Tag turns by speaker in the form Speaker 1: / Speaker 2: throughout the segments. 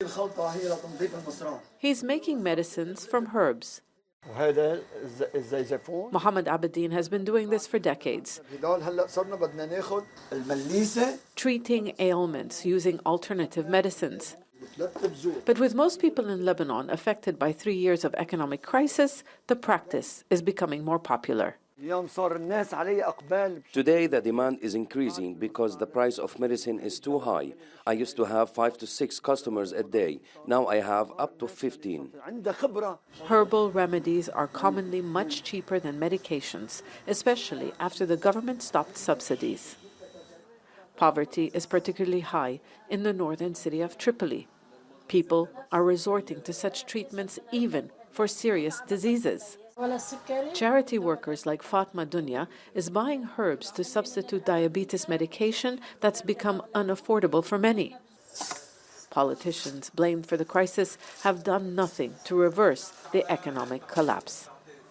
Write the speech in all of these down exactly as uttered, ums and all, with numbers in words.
Speaker 1: He's making medicines from herbs. Mohammed Abedin has been doing this for decades, treating ailments using alternative medicines. But with most people in Lebanon affected by three years of economic crisis, the practice is becoming more popular.
Speaker 2: Today, the demand is increasing because the price of medicine is too high. I used to have five to six customers a day. Now I have up to fifteen.
Speaker 1: Herbal remedies are commonly much cheaper than medications, especially after the government stopped subsidies. Poverty is particularly high in the northern city of Tripoli. People are resorting to such treatments even for serious diseases. Charity workers like Fatma Dunya is buying herbs to substitute diabetes medication that's become unaffordable for many. Politicians blamed for the crisis have done nothing to reverse the economic collapse.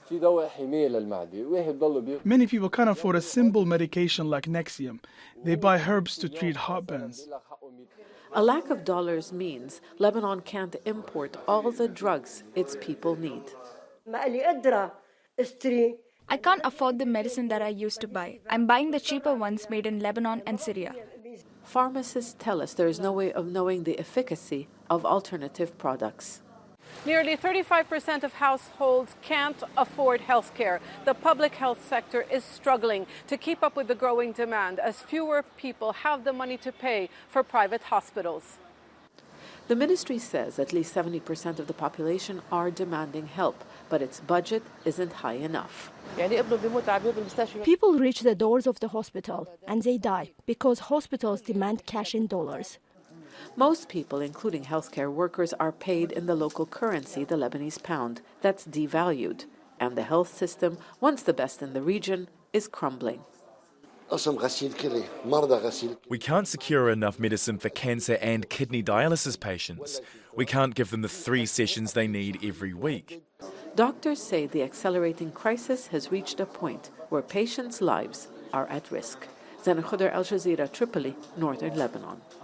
Speaker 3: Many people can't afford a simple medication like Nexium. They buy herbs to treat heartburns.
Speaker 1: A lack of dollars means Lebanon can't import all the drugs its people need.
Speaker 4: I can't afford the medicine that I used to buy. I'm buying the cheaper ones made in Lebanon and Syria.
Speaker 1: Pharmacists tell us there is no way of knowing the efficacy of alternative products.
Speaker 5: Nearly thirty-five percent of households can't afford health care. The public health sector is struggling to keep up with the growing demand as fewer people have the money to pay for private hospitals.
Speaker 1: The ministry says at least seventy percent of the population are demanding help, but its budget isn't high enough.
Speaker 6: People reach the doors of the hospital and they die because hospitals demand cash in dollars.
Speaker 1: Most people, including healthcare workers, are paid in the local currency, the Lebanese pound, that's devalued. And the health system, once the best in the region, is crumbling.
Speaker 7: We can't secure enough medicine for cancer and kidney dialysis patients. We can't give them the three sessions they need every week.
Speaker 1: Doctors say the accelerating crisis has reached a point where patients' lives are at risk. Zana Khuder, Al Jazeera, Tripoli, Northern Lebanon.